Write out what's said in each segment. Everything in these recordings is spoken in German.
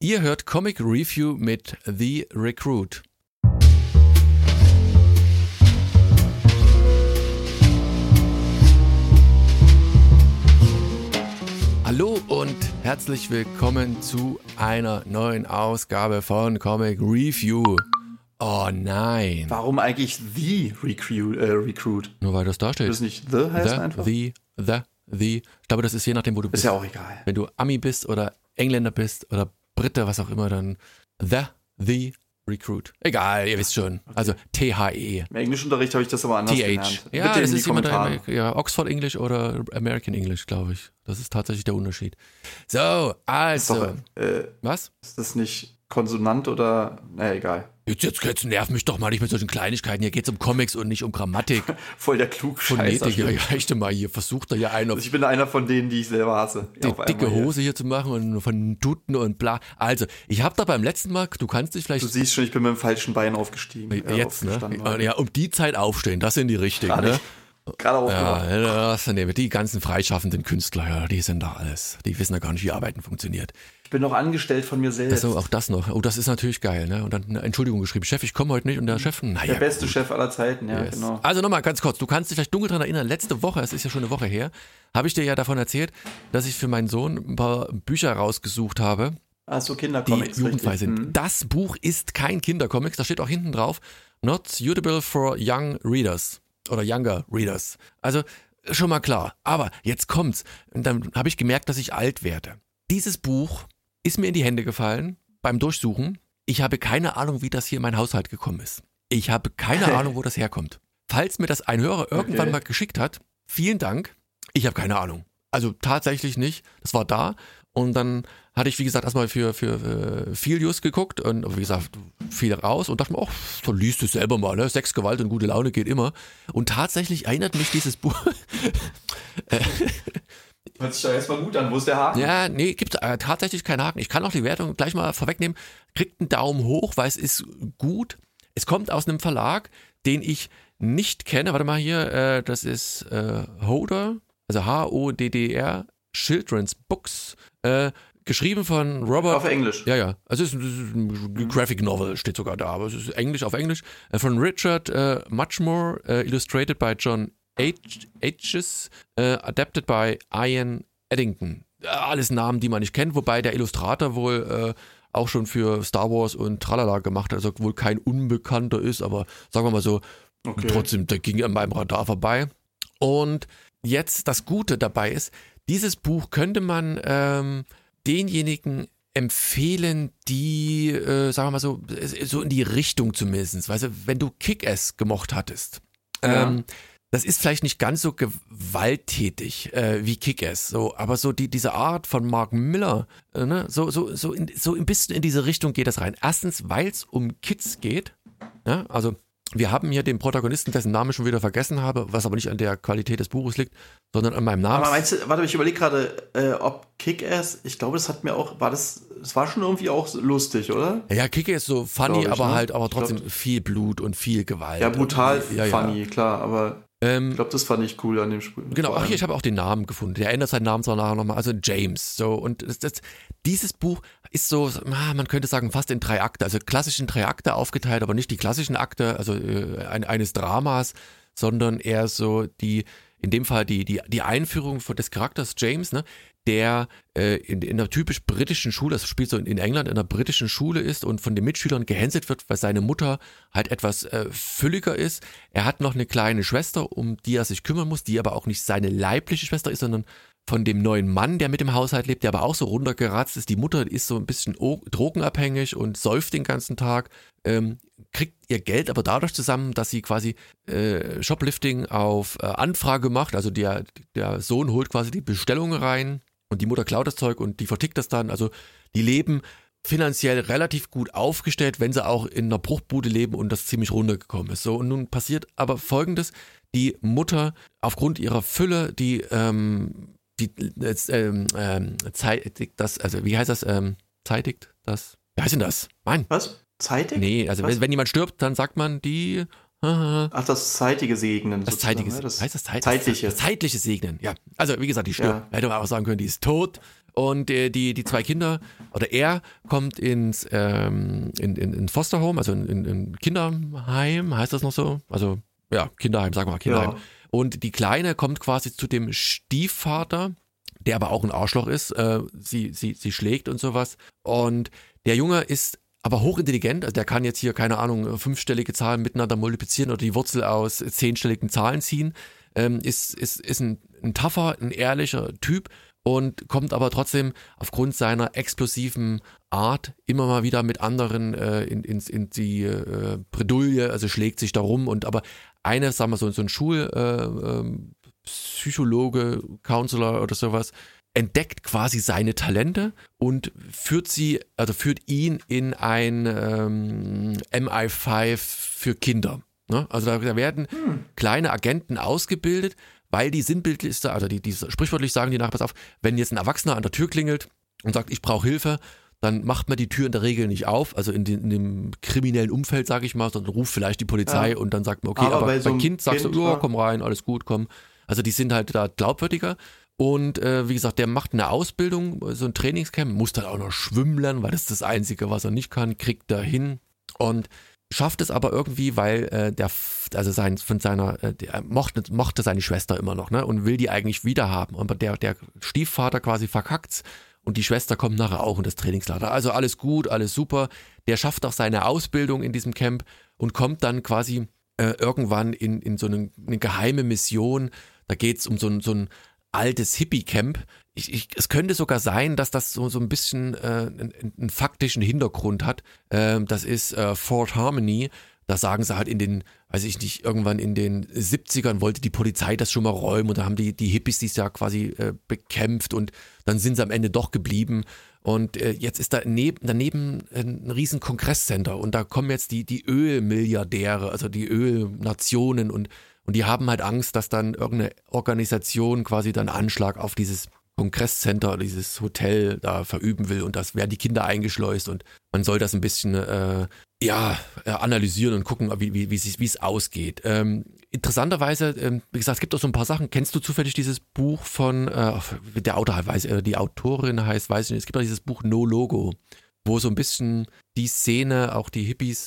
Ihr hört Comic Review mit The Recruit. Hallo und herzlich willkommen zu einer neuen Ausgabe von Comic Review. Oh nein. Warum eigentlich The Recruit? Nur weil das da steht. Das nicht The heißt einfach? The. Ich glaube, das ist je nachdem, wo du bist. Ist ja auch egal. Wenn du Ami bist oder Engländer bist oder Brite, was auch immer, dann The Recruit. Egal, ihr wisst schon. Okay. Also THE. Im Englischunterricht habe ich das aber anders gelernt. Ja, Bitte das in die ist jemand, Kommentare. Oxford English oder American English, glaube ich. Das ist tatsächlich der Unterschied. So, also. Was? Ist das nicht Konsonant oder, egal. Jetzt nerv mich doch mal nicht mit solchen Kleinigkeiten. Hier geht es um Comics und nicht um Grammatik. Voll der Klugscheißer. Ja, echt mal hier. Versucht da ja einer. Also ich bin einer von denen, die ich selber hasse. Die dicke Hose hier zu machen und von Tuten und bla. Also, ich habe da beim letzten Mal, du kannst dich vielleicht... Du siehst schon, ich bin mit dem falschen Bein aufgestiegen. Jetzt, ne? Ja, um die Zeit aufstehen, das sind die richtigen, ne? Gerade aufgewacht. Ja, die ganzen freischaffenden Künstler, ja, die sind da alles. Die wissen ja gar nicht, wie Arbeiten funktioniert. Ich bin noch angestellt von mir selbst. Also auch das noch. Oh, das ist natürlich geil, ne? Und dann eine Entschuldigung geschrieben. Chef, ich komme heute nicht. Und der Chef, naja. Der beste Chef aller Zeiten, ja, yes. Genau. Also nochmal ganz kurz. Du kannst dich vielleicht dunkel daran erinnern. Letzte Woche, es ist ja schon eine Woche her, habe ich dir ja davon erzählt, dass ich für meinen Sohn ein paar Bücher rausgesucht habe. So Kindercomics. Die jugendfrei sind. Das Buch ist kein Kindercomics. Da steht auch hinten drauf, not suitable for young readers. Oder Younger Readers. Also schon mal klar. Aber jetzt kommt's. Und dann habe ich gemerkt, dass ich alt werde. Dieses Buch ist mir in die Hände gefallen beim Durchsuchen. Ich habe keine Ahnung, wie das hier in meinen Haushalt gekommen ist. Ich habe keine Ahnung, wo das herkommt. Falls mir das ein Hörer irgendwann mal geschickt hat, vielen Dank. Ich habe keine Ahnung. Also tatsächlich nicht. Das war da. Und dann hatte ich, wie gesagt, erstmal für Filius geguckt und wie gesagt, viel raus und dachte mir, so liest du selber mal, ne? Sex, Gewalt und gute Laune geht immer. Und tatsächlich erinnert mich dieses Buch. Hört sich da erstmal gut an. Wo ist der Haken? Ja, nee, gibt tatsächlich keinen Haken. Ich kann auch die Wertung gleich mal vorwegnehmen. Kriegt einen Daumen hoch, weil es ist gut. Es kommt aus einem Verlag, den ich nicht kenne. Warte mal hier, das ist Hodder, also HODDR, Children's Books, geschrieben von Robert... Auf Englisch. Ja. Also es ist ein Graphic Novel, steht sogar da, aber es ist Englisch auf Englisch. Von Richard Muchmore, illustrated by John Ages, adapted by Ian Eddington. Alles Namen, die man nicht kennt, wobei der Illustrator wohl auch schon für Star Wars und Tralala gemacht hat, also wohl kein Unbekannter ist, aber sagen wir mal so, trotzdem, der ging an meinem Radar vorbei. Und jetzt das Gute dabei ist, dieses Buch könnte man denjenigen empfehlen, die, sagen wir mal so in die Richtung zumindest, weißt du, wenn du Kick-Ass gemocht hattest, das ist vielleicht nicht ganz so gewalttätig wie Kick-Ass, so, aber so diese Art von Mark Millar, ne, so ein bisschen in diese Richtung geht das rein. Erstens, weil es um Kids geht, ja, also wir haben hier den Protagonisten, dessen Namen ich schon wieder vergessen habe, was aber nicht an der Qualität des Buches liegt, sondern an meinem Namen. Aber meinst du, warte, ich überlege gerade, ob Kick-Ass, ich glaube, das hat mir auch, es war schon irgendwie auch lustig, oder? Ja, Kick-Ass ist so funny, aber trotzdem viel Blut und viel Gewalt. Ja, brutal funny, ja. Klar, aber ich glaube, das fand ich cool an dem Spiel. Genau, ach hier, ich habe auch den Namen gefunden. Der ändert seinen Namen zwar nachher nochmal, also James. So, und dieses Buch ist so, man könnte sagen, fast in 3 Akte, also klassisch in 3 Akte aufgeteilt, aber nicht die klassischen Akte, also eines Dramas, sondern eher so in dem Fall die Einführung des Charakters James, ne, der in einer typisch britischen Schule, das spielt so in England, in einer britischen Schule ist und von den Mitschülern gehänselt wird, weil seine Mutter halt etwas fülliger ist. Er hat noch eine kleine Schwester, um die er sich kümmern muss, die aber auch nicht seine leibliche Schwester ist, sondern von dem neuen Mann, der mit dem Haushalt lebt, der aber auch so runtergeratzt ist. Die Mutter ist so ein bisschen drogenabhängig und säuft den ganzen Tag, kriegt ihr Geld aber dadurch zusammen, dass sie quasi Shoplifting auf Anfrage macht. Also der Sohn holt quasi die Bestellungen rein und die Mutter klaut das Zeug und die vertickt das dann. Also die leben finanziell relativ gut aufgestellt, wenn sie auch in einer Bruchbude leben und das ziemlich runtergekommen ist. So, und nun passiert aber Folgendes: Die Mutter aufgrund ihrer Fülle, zeitigt das, also wie heißt das, zeitigt das, wie heißt denn das? Mann. Was? Zeitig? Nee, also wenn jemand stirbt, dann sagt man die... Ach, das zeitige Segnen. Das zeitige, das heißt das zeitliche. Das zeitliche Segnen, ja. Also wie gesagt, die stirbt. Ja. Hätte man auch sagen können, die ist tot. Und die zwei Kinder, oder er kommt ins in Fosterhome, also in Kinderheim, heißt das noch so? Also ja, Kinderheim, sagen wir mal Kinderheim. Ja. Und die Kleine kommt quasi zu dem Stiefvater, der aber auch ein Arschloch ist. Sie schlägt und sowas. Und der Junge ist aber hochintelligent, also der kann jetzt hier, keine Ahnung, 5-stellige Zahlen miteinander multiplizieren oder die Wurzel aus 10-stelligen Zahlen ziehen. Ist ein tougher, ein ehrlicher Typ und kommt aber trotzdem aufgrund seiner explosiven Art immer mal wieder mit anderen in die Bredouille, also schlägt sich da rum und aber sagen wir so ein Schulpsychologe, Counselor oder sowas, entdeckt quasi seine Talente und führt ihn in ein MI5 für Kinder. Ne? Also da werden kleine Agenten ausgebildet, weil die sinnbildlich, also die sprichwörtlich sagen die nachher, pass auf, wenn jetzt ein Erwachsener an der Tür klingelt und sagt, ich brauche Hilfe, dann macht man die Tür in der Regel nicht auf, also in dem kriminellen Umfeld, sage ich mal, sondern ruft vielleicht die Polizei und dann sagt man, okay, aber beim Kind sagst du, ja, komm rein, alles gut, komm. Also die sind halt da glaubwürdiger. Und wie gesagt, der macht eine Ausbildung, so ein Trainingscamp, muss dann auch noch schwimmen lernen, weil das ist das Einzige, was er nicht kann, kriegt er hin und schafft es aber irgendwie, weil der mochte seine Schwester immer noch, ne, und will die eigentlich wieder haben. Aber der Stiefvater quasi verkackt's und die Schwester kommt nachher auch in das Trainingslager. Also alles gut, alles super. Der schafft auch seine Ausbildung in diesem Camp und kommt dann quasi irgendwann in so eine geheime Mission. Da geht's um so ein altes Hippie-Camp. Es könnte sogar sein, dass das so ein bisschen einen faktischen Hintergrund hat. Das ist Fort Harmony. Da sagen sie halt irgendwann in den 70ern wollte die Polizei das schon mal räumen und da haben die Hippies dies ja quasi bekämpft und dann sind sie am Ende doch geblieben. Und jetzt ist da daneben ein riesen Kongresscenter und da kommen jetzt die Ölmilliardäre, also die Ölnationen und die haben halt Angst, dass dann irgendeine Organisation quasi dann Anschlag auf dieses Kongresscenter, dieses Hotel da verüben will und das werden die Kinder eingeschleust und man soll das ein bisschen analysieren und gucken, wie es ausgeht. Interessanterweise, wie gesagt, es gibt auch so ein paar Sachen. Kennst du zufällig dieses Buch von, der Autor die Autorin heißt, weiß ich nicht, es gibt auch dieses Buch No Logo, wo so ein bisschen die Szene, auch die Hippies,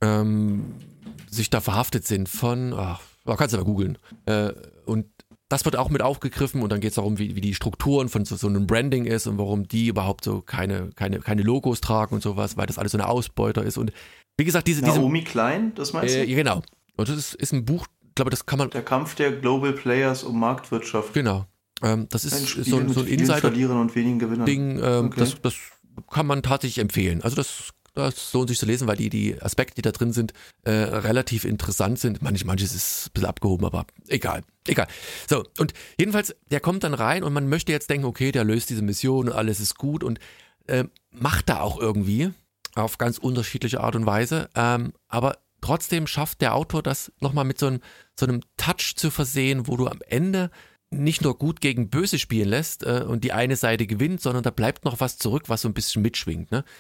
sich da verhaftet sind von, kannst du aber googeln. Und das wird auch mit aufgegriffen und dann geht es darum, wie die Strukturen von so einem Branding ist und warum die überhaupt so keine Logos tragen und sowas, weil das alles so eine Ausbeuter ist. Und wie gesagt, Naomi Klein, das meinst du? Genau. Und das ist ein Buch, ich glaube, das kann man. Der Kampf der Global Players um Marktwirtschaft. Genau. Das ist so ein Insider-Verlierern und wenigen Gewinnern. Ding, okay. Das kann man tatsächlich empfehlen. Also das lohnt sich zu lesen, weil die Aspekte, die da drin sind, relativ interessant sind. Manches ist ein bisschen abgehoben, aber egal. So, und jedenfalls, der kommt dann rein und man möchte jetzt denken, okay, der löst diese Mission und alles ist gut und macht da auch irgendwie auf ganz unterschiedliche Art und Weise. Aber trotzdem schafft der Autor das nochmal mit so einem Touch zu versehen, wo du am Ende nicht nur gut gegen böse spielen lässt und die eine Seite gewinnt, sondern da bleibt noch was zurück, was so ein bisschen mitschwingt. Ne?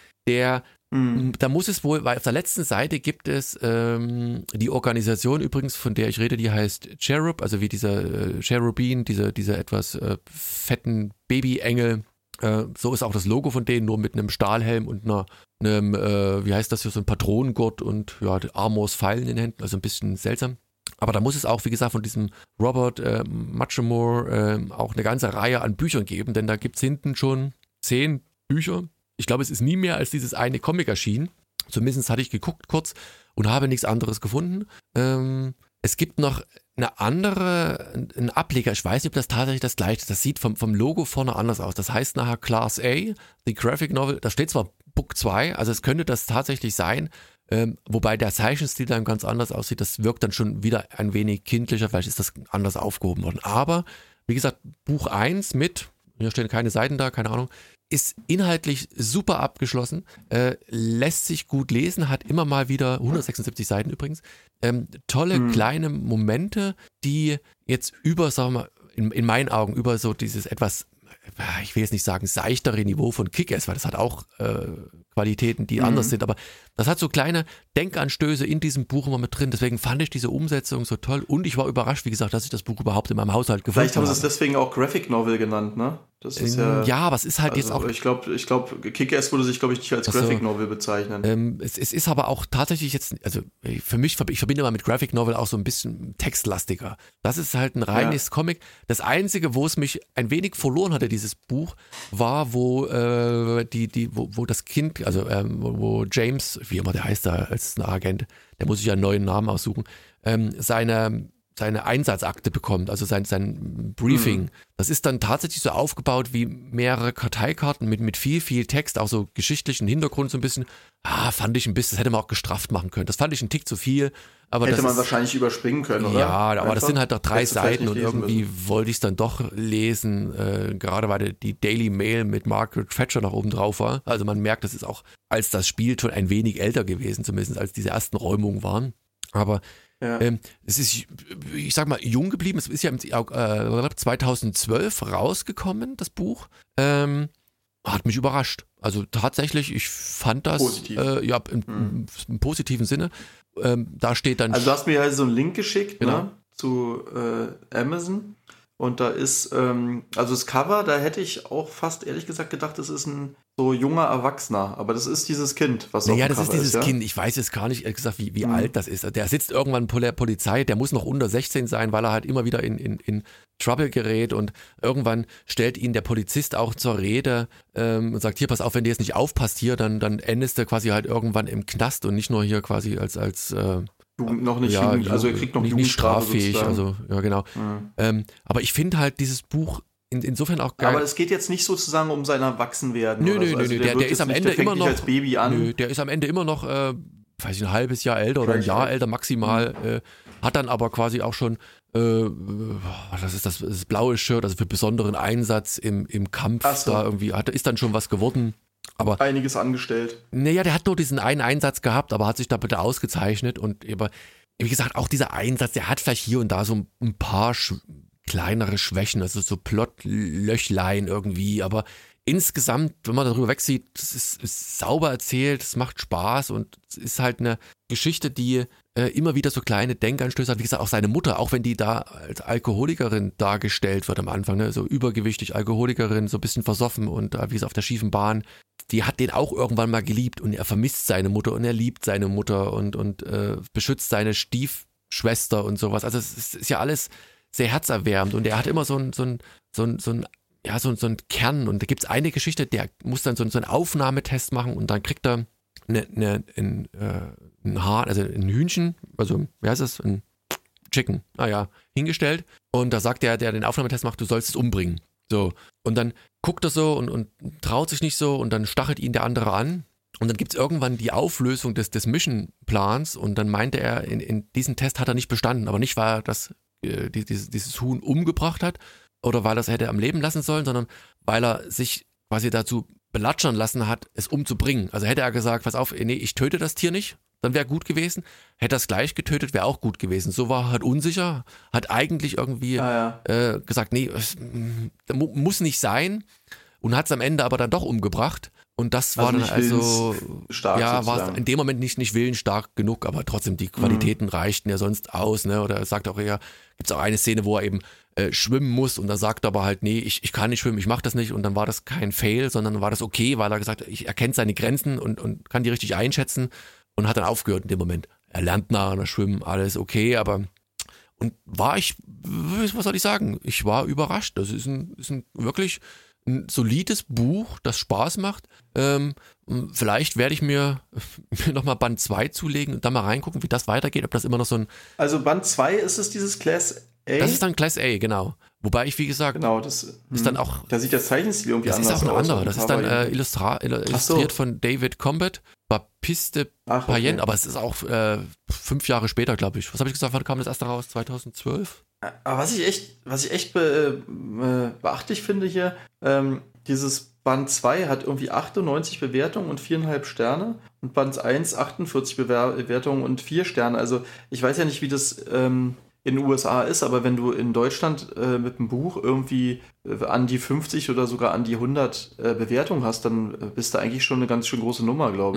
Da muss es wohl, weil auf der letzten Seite gibt es die Organisation übrigens, von der ich rede, die heißt Cherub, also wie dieser Cherubin, dieser etwas fetten Babyengel. So ist auch das Logo von denen, nur mit einem Stahlhelm und einem, wie heißt das hier, so ein Patronengurt und ja, Amors Pfeilen in den Händen, also ein bisschen seltsam. Aber da muss es auch, wie gesagt, von diesem Robert Muchamore auch eine ganze Reihe an Büchern geben, denn da gibt es hinten schon 10 Bücher. Ich glaube, es ist nie mehr als dieses eine Comic erschienen. Zumindest hatte ich geguckt kurz und habe nichts anderes gefunden. Es gibt noch einen Ableger, ich weiß nicht, ob das tatsächlich das gleiche ist. Das sieht vom Logo vorne anders aus. Das heißt nachher Class A, die Graphic Novel, da steht zwar Book 2, also es könnte das tatsächlich sein, wobei der Zeichenstil dann ganz anders aussieht. Das wirkt dann schon wieder ein wenig kindlicher, vielleicht ist das anders aufgehoben worden. Aber, wie gesagt, Buch 1 hier stehen keine Seiten da, keine Ahnung, ist inhaltlich super abgeschlossen, lässt sich gut lesen, hat immer mal wieder 176 Seiten übrigens, tolle kleine Momente, die jetzt sagen wir mal, in meinen Augen über so dieses etwas, ich will jetzt nicht sagen seichtere Niveau von Kick-Ass, weil das hat auch Qualitäten, die anders sind, aber Das hat so kleine Denkanstöße in diesem Buch immer mit drin. Deswegen fand ich diese Umsetzung so toll. Und ich war überrascht, wie gesagt, dass ich das Buch überhaupt in meinem Haushalt gefunden habe. Vielleicht haben sie es deswegen auch Graphic Novel genannt, ne? Das ist ja, aber es ist halt also jetzt auch... Ich glaube, Kick-Ass würde sich, glaube ich, nicht als Graphic Novel bezeichnen. Es ist aber auch tatsächlich jetzt, also für mich, ich verbinde immer mit Graphic Novel auch so ein bisschen textlastiger. Das ist halt ein reines Comic. Das Einzige, wo es mich ein wenig verloren hatte, dieses Buch, war, wo wo das Kind, also wo James, wie immer der heißt da als ein Agent, der muss sich ja einen neuen Namen aussuchen, seine Einsatzakte bekommt, also sein Briefing. Das ist dann tatsächlich so aufgebaut wie mehrere Karteikarten mit viel Text, auch so geschichtlichen Hintergrund so ein bisschen. Fand ich ein bisschen, das hätte man auch gestrafft machen können. Das fand ich ein Tick zu viel. Aber hätte man wahrscheinlich überspringen können, oder? Ja, aber Einfach? das sind halt noch 3 Seiten und irgendwie müssen. wollte ich es dann doch lesen, gerade weil die Daily Mail mit Margaret Thatcher noch oben drauf war. Also man merkt, das ist auch, als das Spiel schon ein wenig älter gewesen, zumindest als diese ersten Räumungen waren. Aber es ist, ich sag mal, jung geblieben. Es ist ja im 2012 rausgekommen, das Buch. Hat mich überrascht. Also tatsächlich, ich fand das positiv. Im positiven Sinne. Da steht dann... Also du hast mir ja so einen Link geschickt, genau, ne, zu Amazon. Und da ist, also das Cover, da hätte ich auch fast ehrlich gesagt gedacht, das ist ein so junger Erwachsener. Aber das ist dieses Kind, was auf dem Cover ist. Ja, das ist dieses Kind. Ich weiß jetzt gar nicht, ehrlich gesagt, wie alt das ist. Der sitzt irgendwann bei der Polizei, der muss noch unter 16 sein, weil er halt immer wieder in Trouble gerät und irgendwann stellt ihn der Polizist auch zur Rede und sagt, hier, pass auf, wenn du jetzt nicht aufpasst hier, dann endest du quasi halt irgendwann im Knast und nicht nur hier quasi als noch nicht, also er kriegt noch nicht straffähig, sozusagen. also ja genau. Aber ich finde halt dieses Buch insofern auch geil. Aber es geht jetzt nicht sozusagen um sein Erwachsenwerden. Nö, der ist am Ende immer noch als Baby an. Nö, der ist am Ende immer noch, weiß ich, ein halbes Jahr älter oder ein Jahr älter maximal, hat dann aber quasi auch schon, das ist das blaue Shirt, also für besonderen Einsatz im Kampf, da irgendwie, ist dann schon was geworden. Aber einiges angestellt. Naja, der hat nur diesen einen Einsatz gehabt, aber hat sich da bitte ausgezeichnet und wie gesagt, auch dieser Einsatz, der hat vielleicht hier und da so ein paar kleinere Schwächen, also so Plotlöchlein irgendwie, aber insgesamt, wenn man darüber wegsieht, es ist sauber erzählt, es macht Spaß und es ist halt eine Geschichte, die immer wieder so kleine Denkanstöße hat. Wie gesagt, auch seine Mutter, auch wenn die da als Alkoholikerin dargestellt wird am Anfang, ne, so übergewichtig Alkoholikerin, so ein bisschen versoffen und wie gesagt auf der schiefen Bahn, die hat den auch irgendwann mal geliebt und er vermisst seine Mutter und er liebt seine Mutter und beschützt seine Stiefschwester und sowas. Also es ist ja alles sehr herzerwärmend und er hat immer so ein Kern und da gibt es eine Geschichte, der muss dann so einen Aufnahmetest machen und dann kriegt er ein Hühnchen, also wie heißt das, ein Chicken, hingestellt und da sagt der den Aufnahmetest macht, du sollst es umbringen. So, und dann guckt er so und traut sich nicht so und dann stachelt ihn der andere an und dann gibt es irgendwann die Auflösung des Mission-Plans und dann meinte er, in diesem Test hat er nicht bestanden, aber nicht, weil er dieses Huhn umgebracht hat oder weil er es hätte am Leben lassen sollen, sondern weil er sich quasi dazu belatschern lassen hat, es umzubringen. Also hätte er gesagt, pass auf, nee, ich töte das Tier nicht, dann wäre gut gewesen. Hätte er es gleich getötet, wäre auch gut gewesen. So war er halt unsicher, hat eigentlich irgendwie gesagt, nee, muss nicht sein und hat es am Ende aber dann doch umgebracht. Und das war dann also, war es in dem Moment nicht willensstark genug, aber trotzdem die Qualitäten reichten ja sonst aus, ne? Oder er sagt auch eher, gibt es auch eine Szene, wo er eben schwimmen muss und da sagt er aber halt, nee, ich kann nicht schwimmen, ich mache das nicht und dann war das kein Fail, sondern war das okay, weil er gesagt hat, ich erkenne seine Grenzen und kann die richtig einschätzen und hat dann aufgehört in dem Moment. Er lernt nachher schwimmen, alles okay, aber und was soll ich sagen, ich war überrascht, das ist ein wirklich ein solides Buch, das Spaß macht. Vielleicht werde ich mir nochmal Band 2 zulegen und dann mal reingucken, wie das weitergeht, ob das immer noch so ein... Also Band 2 ist es dieses Class A? Das ist dann Class A, genau. Wobei ich, wie gesagt, genau, das ist dann auch... Da sieht der Zeichenstil irgendwie anders aus. Das ist auch ein anderer. Das ist dann illustriert von David Combet, Baptiste Payenne, aber es ist auch 5 Jahre später, glaube ich. Was habe ich gesagt, wann kam das erste raus? 2012? Aber was ich echt beachtlich finde hier, dieses Band 2 hat irgendwie 98 Bewertungen und 4,5 Sterne und Band 1 48 Bewertungen und 4 Sterne. Also ich weiß ja nicht, wie das in den USA ist, aber wenn du in Deutschland mit einem Buch irgendwie an die 50 oder sogar an die 100 Bewertungen hast, dann bist du eigentlich schon eine ganz schön große Nummer, glaube ich.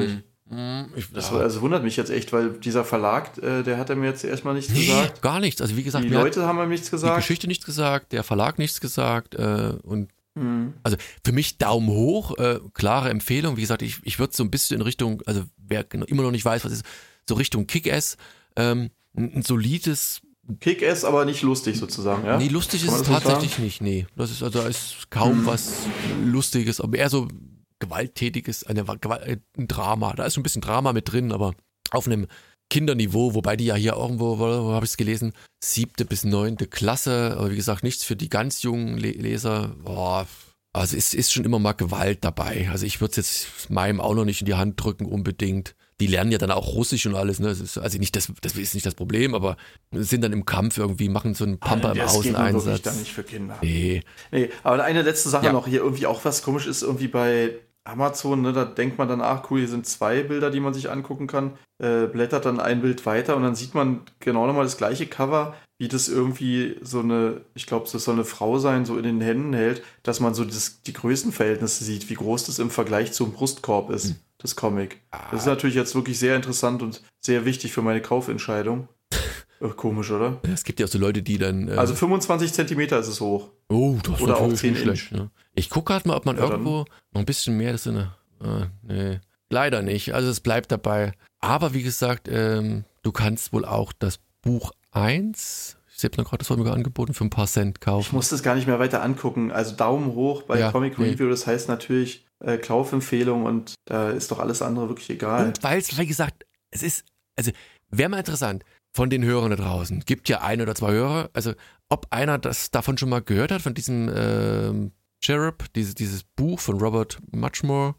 Also wundert mich jetzt echt, weil dieser Verlag, der hat mir jetzt erstmal nichts gesagt. Gar nichts. Also wie gesagt, die Leute haben mir nichts gesagt. Die Geschichte nichts gesagt, der Verlag nichts gesagt und also für mich Daumen hoch, klare Empfehlung. Wie gesagt, ich würde so ein bisschen in Richtung, also wer immer noch nicht weiß, was ist, so Richtung Kick-Ass, ein solides Kick-Ass, aber nicht lustig sozusagen, ja? Nee, lustig ist es tatsächlich nicht, nee. Das ist, also da ist kaum was Lustiges, aber eher so gewalttätiges, ein Drama. Da ist schon ein bisschen Drama mit drin, aber auf einem Kinderniveau, wobei die ja hier irgendwo, wo habe ich es gelesen, 7. bis 9. Klasse, aber wie gesagt, nichts für die ganz jungen Leser. Boah, also es ist schon immer mal Gewalt dabei. Also ich würde es jetzt meinem auch noch nicht in die Hand drücken unbedingt. Die lernen ja dann auch Russisch und alles, ne? Das ist also nicht das ist nicht das Problem, aber sind dann im Kampf irgendwie, machen so einen Pamper im Außeneinsatz. Das geht dann nicht für Kinder. Nee, aber eine letzte Sache noch hier, irgendwie auch was komisch ist, irgendwie bei Amazon, ne, da denkt man dann, ach cool, hier sind 2 Bilder, die man sich angucken kann, blättert dann ein Bild weiter und dann sieht man genau nochmal das gleiche Cover, wie das irgendwie so eine, ich glaube, das soll eine Frau sein, so in den Händen hält, dass man so die Größenverhältnisse sieht, wie groß das im Vergleich zum Brustkorb ist, das Comic. Das ist natürlich jetzt wirklich sehr interessant und sehr wichtig für meine Kaufentscheidung. Komisch, oder? Es gibt ja auch so Leute, die dann... also 25 Zentimeter ist es hoch. Oh, das ist oder auch 10 schlecht. Ne? Ich gucke gerade mal, ob man irgendwo noch ein bisschen mehr... Das ist nee, leider nicht. Also es bleibt dabei. Aber wie gesagt, du kannst wohl auch das Buch 1... Ich habe gerade das wurde mir angeboten, für ein paar Cent kaufen. Ich muss das gar nicht mehr weiter angucken. Also Daumen hoch bei Comic Review, das heißt natürlich Kaufempfehlung und da ist doch alles andere wirklich egal. Und weil es, wie gesagt, es ist... Also wäre mal interessant... Von den Hörern da draußen. Gibt ja 1 oder 2 Hörer. Also, ob einer das davon schon mal gehört hat, von diesem Cherub, dieses Buch von Robert Muchmore,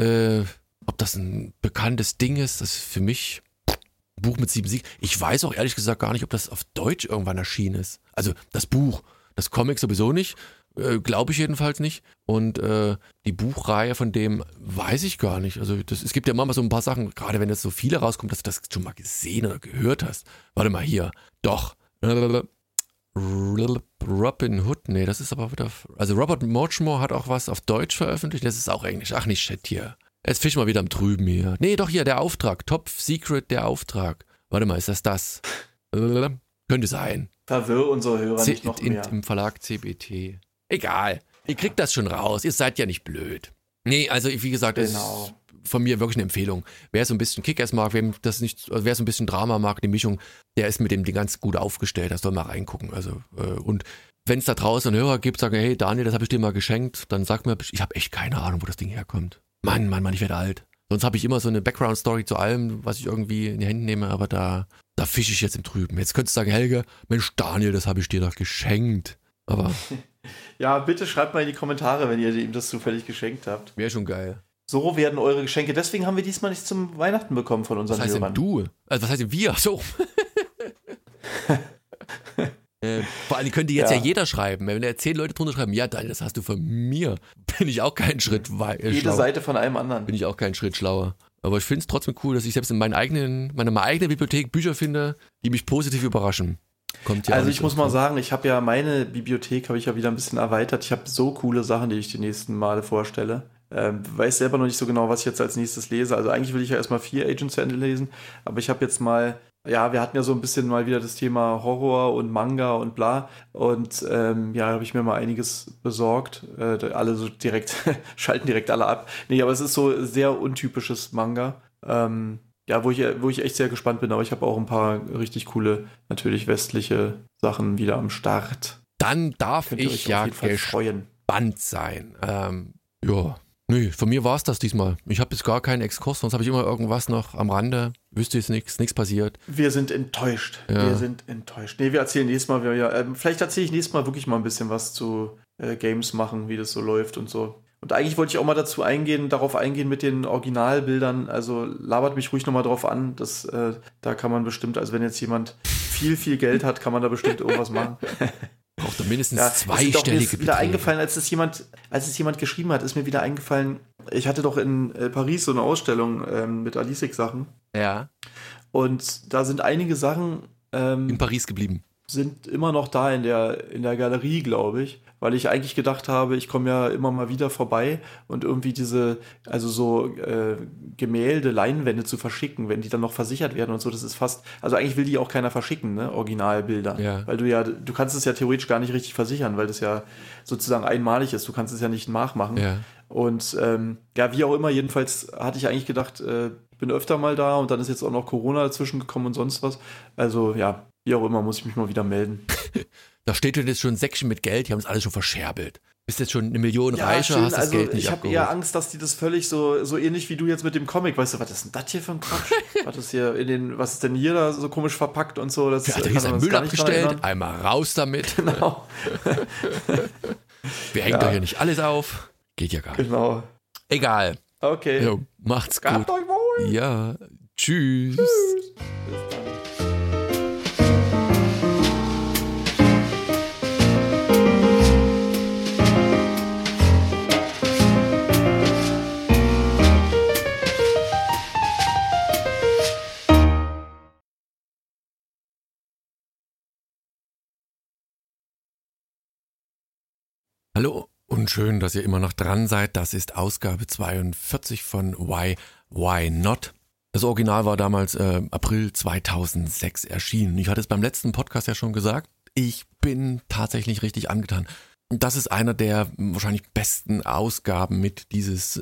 ob das ein bekanntes Ding ist, das ist für mich ein Buch mit 7 Siegen. Ich weiß auch ehrlich gesagt gar nicht, ob das auf Deutsch irgendwann erschienen ist. Also, das Buch. Das Comic sowieso nicht. Glaube ich jedenfalls nicht. Und die Buchreihe von dem weiß ich gar nicht. Also es gibt ja immer mal so ein paar Sachen, gerade wenn jetzt so viele rauskommen, dass du das schon mal gesehen oder gehört hast. Warte mal hier. Doch. Robin Hood. Nee, das ist aber wieder... Also Robert Muchmore hat auch was auf Deutsch veröffentlicht. Das ist auch Englisch. Ach, nicht Shit hier. Jetzt fischen wir wieder am Trüben hier. Nee, doch hier, der Auftrag. Top Secret, der Auftrag. Warte mal, ist das? Könnte sein. Verwirr unsere Hörer nicht noch mehr. Im Verlag CBT. Egal. Ihr kriegt das schon raus. Ihr seid ja nicht blöd. Nee, also wie gesagt, das ist von mir wirklich eine Empfehlung. Wer so ein bisschen Kick-Ass mag, wer so ein bisschen Drama mag, die Mischung, der ist mit dem Ding ganz gut aufgestellt. Das soll mal reingucken. Also und wenn es da draußen einen Hörer gibt, sagen, hey Daniel, das habe ich dir mal geschenkt, dann sag mir, ich habe echt keine Ahnung, wo das Ding herkommt. Mann, ich werde alt. Sonst habe ich immer so eine Background-Story zu allem, was ich irgendwie in die Hände nehme, aber da fische ich jetzt im Trüben. Jetzt könntest du sagen, Helge, Mensch Daniel, das habe ich dir doch geschenkt. Aber... Ja, bitte schreibt mal in die Kommentare, wenn ihr ihm das zufällig geschenkt habt. Wäre schon geil. So werden eure Geschenke. Deswegen haben wir diesmal nichts zum Weihnachten bekommen von unseren Hörern. Was heißt denn du? Also was heißt denn wir? So. Vor allem könnte jetzt ja jeder schreiben. Wenn da 10 Leute drunter schreiben, ja, Daniel, das hast du von mir. Bin ich auch keinen Schritt schlauer. Jede Seite von einem anderen. Bin ich auch keinen Schritt schlauer. Aber ich finde es trotzdem cool, dass ich selbst in meiner eigenen Bibliothek Bücher finde, die mich positiv überraschen. Also ich muss mal sagen, ich habe ja meine Bibliothek wieder ein bisschen erweitert. Ich habe so coole Sachen, die ich die nächsten Male vorstelle. Weiß selber noch nicht so genau, was ich jetzt als nächstes lese. Also eigentlich will ich ja erstmal 4 Agents zu Ende lesen, aber ich habe jetzt mal, wir hatten ja so ein bisschen mal wieder das Thema Horror und Manga und bla und habe ich mir mal einiges besorgt. Alle so direkt, schalten direkt alle ab. Nee, aber es ist so sehr untypisches Manga. Wo ich echt sehr gespannt bin, aber ich habe auch ein paar richtig coole, natürlich westliche Sachen wieder am Start. Dann darf ich ja gespannt sein. Nee, von mir war es das diesmal. Ich habe jetzt gar keinen Exkurs, sonst habe ich immer irgendwas noch am Rande. Wüsste jetzt nichts passiert. Wir sind enttäuscht. Ja. Nee, wir erzählen nächstes Mal, vielleicht erzähle ich nächstes Mal wirklich mal ein bisschen was zu Games machen, wie das so läuft und so. Und eigentlich wollte ich auch mal darauf eingehen mit den Originalbildern. Also labert mich ruhig nochmal drauf an. Da kann man bestimmt, also wenn jetzt jemand viel Geld hat, kann man da bestimmt irgendwas machen. Braucht doch mindestens zweistellige Beträge. Mir ist wieder eingefallen, als es jemand geschrieben hat, ist mir wieder eingefallen, ich hatte doch in Paris so eine Ausstellung mit Alisik-Sachen. Ja. Und da sind einige Sachen in Paris geblieben. sind immer noch da in der Galerie, glaube ich, weil ich eigentlich gedacht habe, ich komme ja immer mal wieder vorbei und irgendwie Gemälde, Leinwände zu verschicken, wenn die dann noch versichert werden und so, das ist fast, also eigentlich will die auch keiner verschicken, ne, Originalbilder, weil du kannst es ja theoretisch gar nicht richtig versichern, weil das ja sozusagen einmalig ist, du kannst es ja nicht nachmachen. Ja. Und wie auch immer, jedenfalls hatte ich eigentlich gedacht, ich bin öfter mal da und dann ist jetzt auch noch Corona dazwischen gekommen und sonst was. Also ja, wie auch immer, muss ich mich mal wieder melden. Da steht jetzt schon ein Säckchen mit Geld, die haben es alles schon verscherbelt. Bist jetzt schon 1 Million reicher, hast das Geld nicht abgeholt. Ich habe eher Angst, dass die das völlig so ähnlich wie du jetzt mit dem Comic, weißt du, was ist denn das hier für ein Quatsch? Was ist denn hier da so komisch verpackt und so? Das hier ist ein Müll abgestellt, einmal raus damit. Genau. Wir hängen doch hier nicht alles auf. Geht ja gar nicht. Genau. Egal. Okay. Jo, macht's gut. Gehabt euch wohl. Ja, tschüss. Bis dann. Hallo und schön, dass ihr immer noch dran seid. Das ist Ausgabe 42 von Why Not? Das Original war damals April 2006 erschienen. Ich hatte es beim letzten Podcast ja schon gesagt. Ich bin tatsächlich richtig angetan. Das ist einer der wahrscheinlich besten Ausgaben mit dieses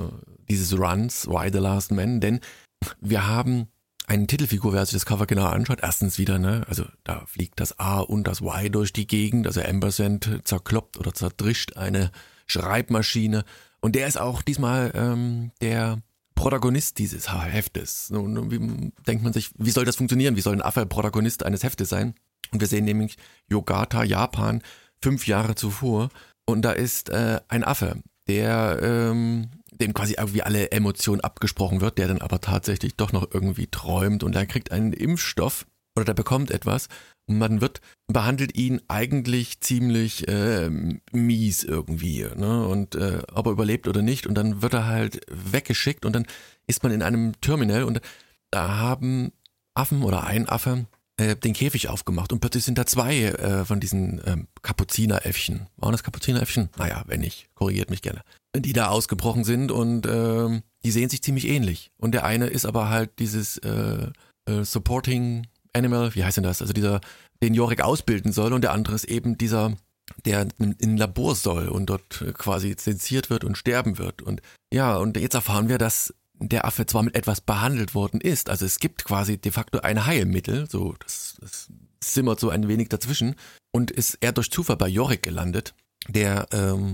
Runs, Why the Last Man, denn wir haben eine Titelfigur, wer sich das Cover genau anschaut, erstens wieder, also da fliegt das A und das Y durch die Gegend, also Ampersand zerkloppt oder zerdrischt eine Schreibmaschine und der ist auch diesmal der Protagonist dieses Heftes. Nun, wie denkt man sich, wie soll das funktionieren? Wie soll ein Affe Protagonist eines Heftes sein? Und wir sehen nämlich Yogata, Japan, 5 Jahre zuvor und da ist ein Affe, der dem quasi irgendwie alle Emotionen abgesprochen wird, der dann aber tatsächlich doch noch irgendwie träumt und er kriegt einen Impfstoff oder der bekommt etwas und man behandelt ihn eigentlich ziemlich mies irgendwie, ne? Und ob er überlebt oder nicht und dann wird er halt weggeschickt und dann ist man in einem Terminal und da haben Affen oder ein Affe den Käfig aufgemacht und plötzlich sind da 2 von diesen Kapuzineräffchen. Waren das Kapuzineräffchen? Naja, wenn nicht, korrigiert mich gerne. Die da ausgebrochen sind und die sehen sich ziemlich ähnlich. Und der eine ist aber halt dieses Supporting Animal, wie heißt denn das? Also den Yorick ausbilden soll und der andere ist eben dieser, der in ein Labor soll und dort quasi zensiert wird und sterben wird. Und ja, und jetzt erfahren wir, dass der Affe zwar mit etwas behandelt worden ist, also es gibt quasi de facto ein Heilmittel, so das simmert so ein wenig dazwischen und ist er durch Zufall bei Yorick gelandet, der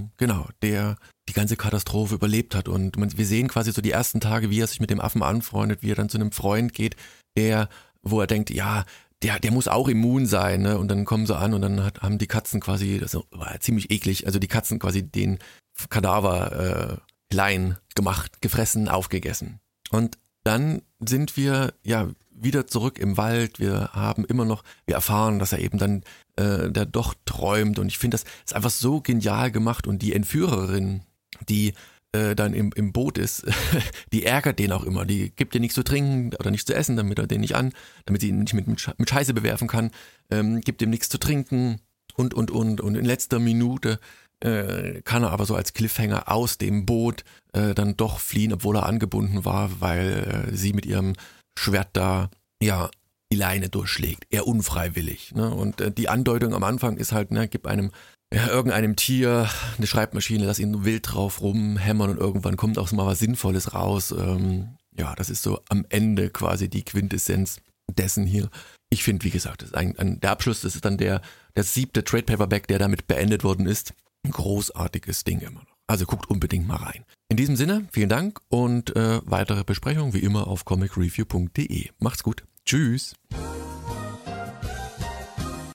die ganze Katastrophe überlebt hat und wir sehen quasi so die ersten Tage, wie er sich mit dem Affen anfreundet, wie er dann zu einem Freund geht, wo er denkt, ja, der muss auch immun sein, ne? Und dann kommen sie an und dann haben die Katzen quasi, das war ziemlich eklig, also die Katzen quasi den Kadaver klein gemacht, gefressen, aufgegessen. Und dann sind wir ja wieder zurück im Wald. Wir erfahren, dass er eben dann der doch träumt. Und ich finde, das ist einfach so genial gemacht. Und die Entführerin, die dann im Boot ist, die ärgert den auch immer. Die gibt dir nichts zu trinken oder nichts zu essen, damit er den nicht damit sie ihn nicht mit Scheiße bewerfen kann. Gibt ihm nichts zu trinken und. Und in letzter Minute kann er aber so als Cliffhanger aus dem Boot dann doch fliehen, obwohl er angebunden war, weil sie mit ihrem Schwert da ja die Leine durchschlägt, eher unfreiwillig. Ne? Und die Andeutung am Anfang ist halt, gib irgendeinem Tier eine Schreibmaschine, lass ihn wild drauf rumhämmern und irgendwann kommt auch mal was Sinnvolles raus. Das ist so am Ende quasi die Quintessenz dessen hier. Ich finde, wie gesagt, das ist der Abschluss, das ist dann der 7. Trade Paperback, der damit beendet worden ist. Ein großartiges Ding immer noch. Also guckt unbedingt mal rein. In diesem Sinne, vielen Dank und weitere Besprechungen wie immer auf comicreview.de. Macht's gut. Tschüss.